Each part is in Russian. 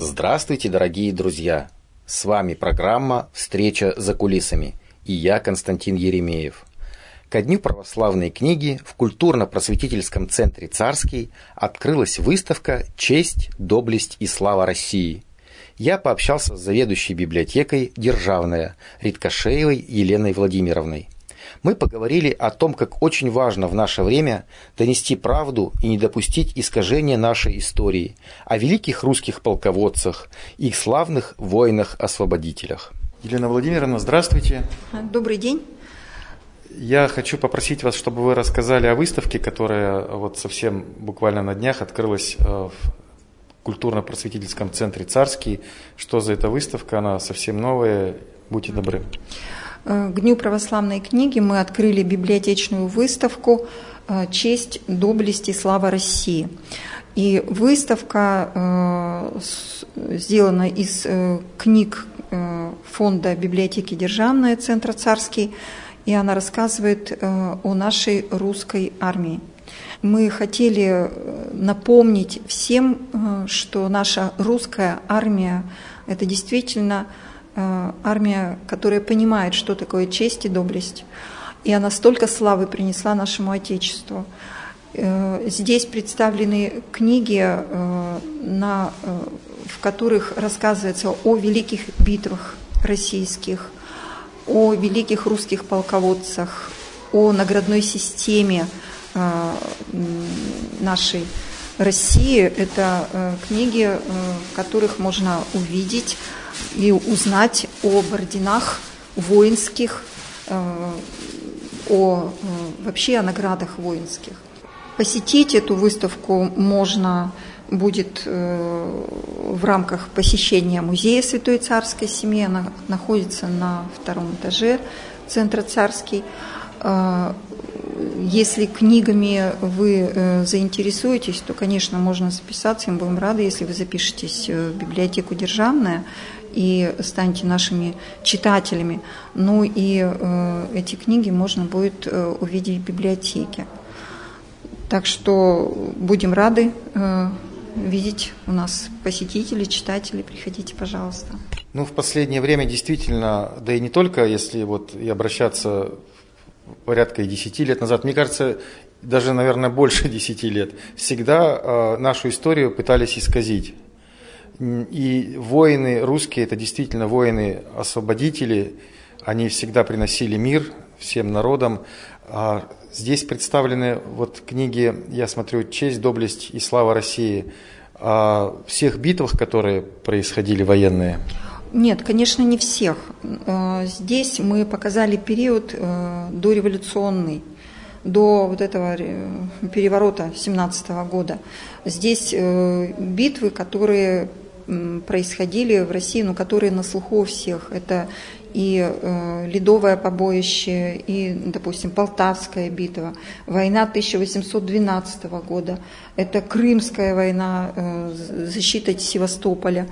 Здравствуйте, дорогие друзья! С вами программа «Встреча за кулисами» и я, Константин Еремеев. Ко Дню православной книги в культурно-просветительском центре «Царский» открылась выставка «Честь, доблесть и слава России». Я пообщался с заведующей библиотекой «Державная» Риткошеевой Еленой Владимировной. Мы поговорили о том, как очень важно в наше время донести правду и не допустить искажения нашей истории, о великих русских полководцах и их славных воинах-освободителях. Елена Владимировна, здравствуйте. Добрый день. Я хочу попросить вас, чтобы вы рассказали о выставке, которая вот совсем буквально на днях открылась в культурно-просветительском центре «Царский». Что за эта выставка? Она совсем новая. Будьте добры. К Дню православной книги мы открыли библиотечную выставку «Честь, доблесть и слава России». И выставка сделана из книг фонда библиотеки «Державная» Центра «Царский», и она рассказывает о нашей русской армии. Мы хотели напомнить всем, что наша русская армия – это действительно армия, которая понимает, что такое честь и доблесть. И она столько славы принесла нашему Отечеству. Здесь представлены книги, в которых рассказывается о великих битвах российских, о великих русских полководцах, о наградной системе нашей России. Это книги, в которых можно увидеть и узнать об орденах воинских, вообще о наградах воинских. Посетить эту выставку можно будет в рамках посещения музея Святой Царской Семьи. Она находится на 2-м этаже Центра Царский. Если книгами вы заинтересуетесь, то, конечно, можно записаться, и мы будем рады, если вы запишетесь в библиотеку «Державная» и станете нашими читателями. Ну и эти книги можно будет увидеть в библиотеке. Так что будем рады видеть у нас посетителей, читателей. Приходите, пожалуйста. В последнее время действительно, да и не только, если вот и обращаться порядка 10 лет назад, мне кажется, даже, наверное, больше 10 лет, всегда нашу историю пытались исказить. И воины русские, это действительно воины-освободители, они всегда приносили мир всем народам. Здесь представлены вот книги, я смотрю, «Честь, доблесть и слава России», о всех битвах, которые происходили военные. Нет, конечно, не всех. Здесь мы показали период дореволюционный, до вот этого переворота 17 года. Здесь битвы, которые происходили в России, но которые на слуху у всех. Это и Ледовое побоище, и, допустим, Полтавская битва, война 1812 года, это Крымская война, защита Севастополя.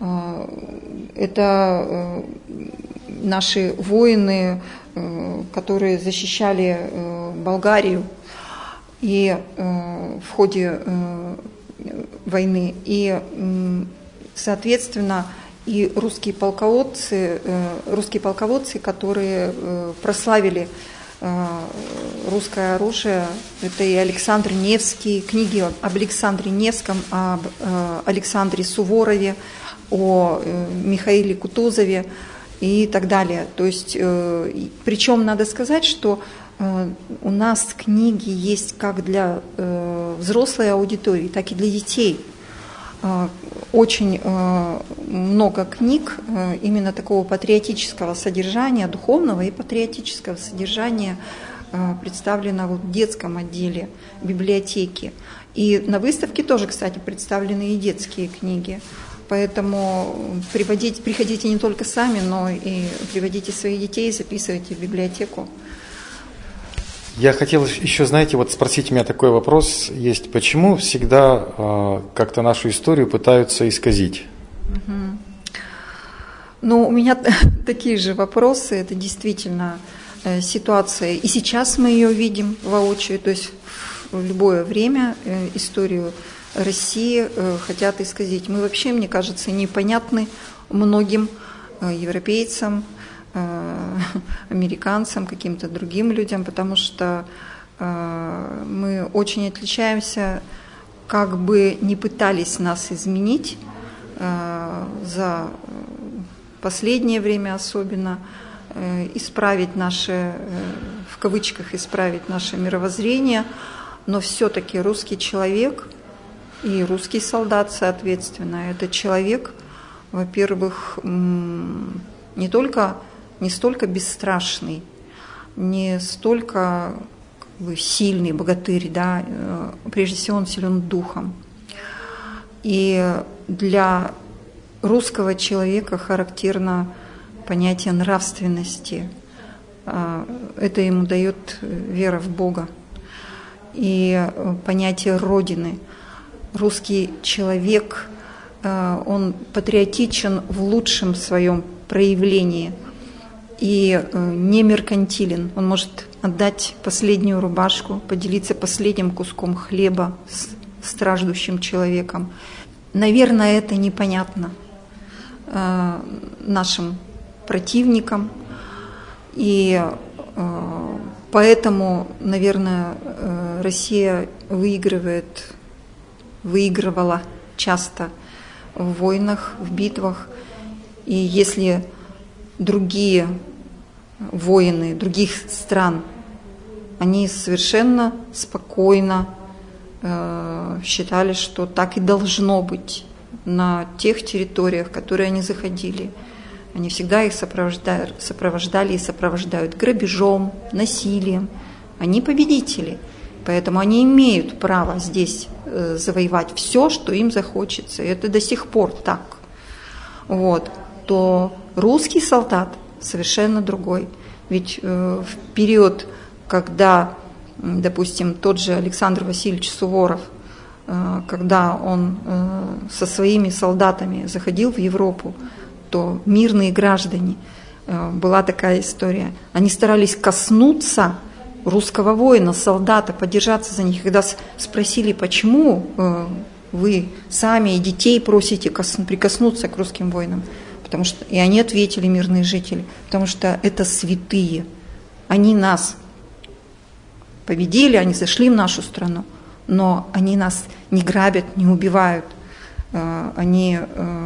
Это наши воины, которые защищали Болгарию и в ходе войны. И, соответственно, и русские полководцы, которые прославили русское оружие, это и Александр Невский, книги об Александре Невском, об Александре Суворове, о Михаиле Кутузове и так далее. То есть, причем надо сказать, что у нас книги есть как для взрослой аудитории, так и для детей. Очень много книг именно такого патриотического содержания, духовного и патриотического содержания представлено в детском отделе библиотеки. И на выставке тоже, кстати, представлены и детские книги. Поэтому приходите не только сами, но и приводите своих детей, записывайте в библиотеку. Я хотел еще, знаете, вот спросить у меня такой вопрос есть. Почему всегда как-то нашу историю пытаются исказить? У меня такие же вопросы. Это действительно ситуация. И сейчас мы ее видим воочию. То есть в любое время историю России хотят исказить. Мы вообще, мне кажется, непонятны многим европейцам, американцам, каким-то другим людям, потому что мы очень отличаемся, как бы ни пытались нас изменить за последнее время особенно, исправить наше, в кавычках, исправить наше мировоззрение, но все-таки русский человек и русский солдат, соответственно, это человек, во-первых, не столько бесстрашный, не столько сильный богатырь, да, прежде всего он силен духом. И для русского человека характерно понятие нравственности. Это ему дает вера в Бога. И понятие Родины. Русский человек, он патриотичен в лучшем своем проявлении и не меркантилен. Он может отдать последнюю рубашку, поделиться последним куском хлеба с страждущим человеком. Наверное, это непонятно нашим противникам, и поэтому, наверное, Россия выигрывала часто в войнах, в битвах, и если другие воины других стран, они совершенно спокойно считали, что так и должно быть на тех территориях, в которые они заходили. Они всегда их сопровождали и сопровождают грабежом, насилием. Они победители, поэтому они имеют право здесь завоевать все, что им захочется. И это до сих пор так. Вот. То русский солдат совершенно другой. Ведь в период, когда, допустим, тот же Александр Васильевич Суворов, когда он со своими солдатами заходил в Европу, то мирные граждане, была такая история, они старались коснуться русского воина, солдата, подержаться за них. Когда спросили, почему вы сами и детей просите прикоснуться к русским воинам, потому что, и они ответили, мирные жители, потому что это святые. Они нас победили, они зашли в нашу страну, но они нас не грабят, не убивают. Они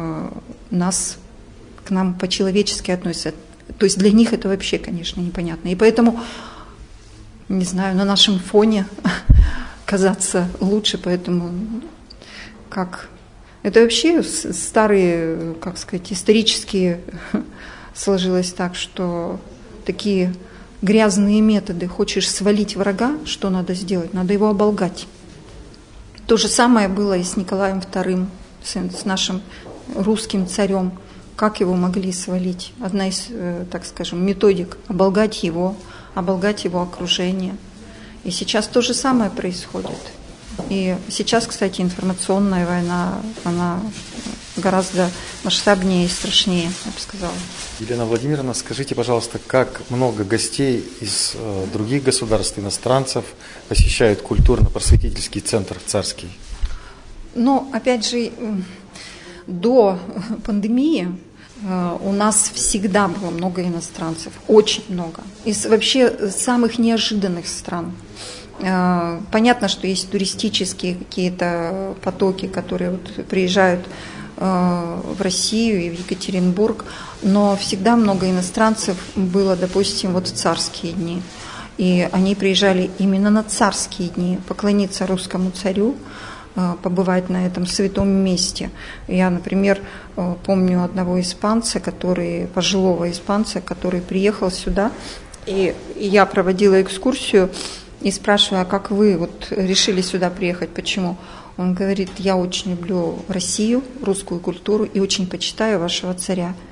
к нам по-человечески относятся. То есть для них это вообще, конечно, непонятно. И поэтому, не знаю, на нашем фоне казаться лучше, поэтому как... Это вообще старые, как сказать, исторические сложилось так, что такие грязные методы. Хочешь свалить врага, что надо сделать? Надо его оболгать. То же самое было и с Николаем II, с нашим русским царем. Как его могли свалить? Одна из, так скажем, методик – оболгать его окружение. И сейчас то же самое происходит. И сейчас, кстати, информационная война, она гораздо масштабнее и страшнее, я бы сказала. Елена Владимировна, скажите, пожалуйста, как много гостей из других государств, иностранцев, посещают культурно-просветительский центр «Царский»? Ну, опять же, до пандемии у нас всегда было много иностранцев, очень много, из вообще самых неожиданных стран. Понятно, что есть туристические какие-то потоки, которые вот приезжают в Россию и в Екатеринбург, но всегда много иностранцев было, допустим, вот в царские дни. И они приезжали именно на царские дни поклониться русскому царю, побывать на этом святом месте. Я, например, помню одного испанца, пожилого испанца, который приехал сюда, и я проводила экскурсию, и спрашиваю, а как вы вот решили сюда приехать, почему? Он говорит, я очень люблю Россию, русскую культуру и очень почитаю вашего царя.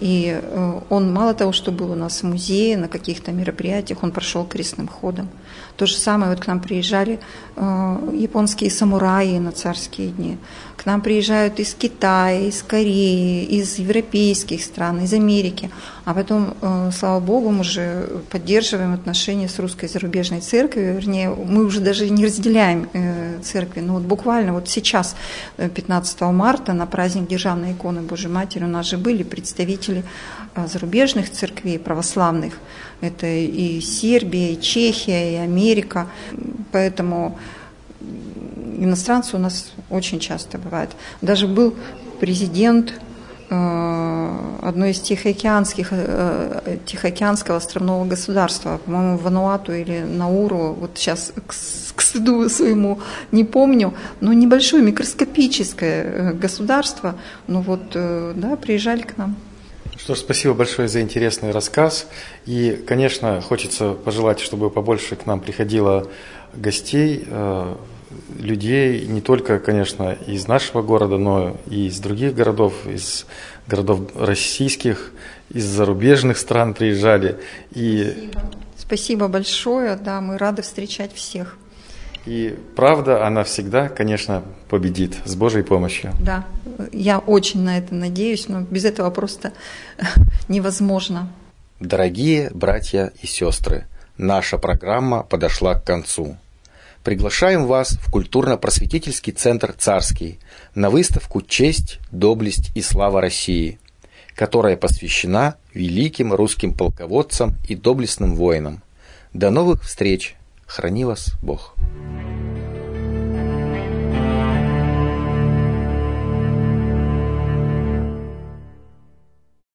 И он мало того, что был у нас в музее, на каких-то мероприятиях, он прошел крестным ходом. То же самое, вот к нам приезжали японские самураи на царские дни. К нам приезжают из Китая, из Кореи, из европейских стран, из Америки. А потом, слава Богу, мы же поддерживаем отношения с русской зарубежной церковью. Вернее, мы уже даже не разделяем церкви. Но вот буквально вот сейчас, 15 марта, на праздник Державной иконы Божьей Матери у нас же были представители зарубежных церквей православных. Это и Сербия, и Чехия, и Америка. Поэтому иностранцы у нас очень часто бывают. Даже был президент одной из Тихоокеанского островного государства, по-моему, Вануату или Науру, вот сейчас к стыду своему не помню, но небольшое микроскопическое государство, приезжали к нам. Что ж, спасибо большое за интересный рассказ. И, конечно, хочется пожелать, чтобы побольше к нам приходило гостей, людей, не только, конечно, из нашего города, но и из других городов, из городов российских, из зарубежных стран приезжали. Спасибо большое, да, мы рады встречать всех. И правда, она всегда, конечно, победит с Божьей помощью. Да, я очень на это надеюсь, но без этого просто невозможно. Дорогие братья и сестры, наша программа подошла к концу. Приглашаем вас в культурно-просветительский центр «Царский» на выставку «Честь, доблесть и слава России», которая посвящена великим русским полководцам и доблестным воинам. До новых встреч! Храни вас Бог!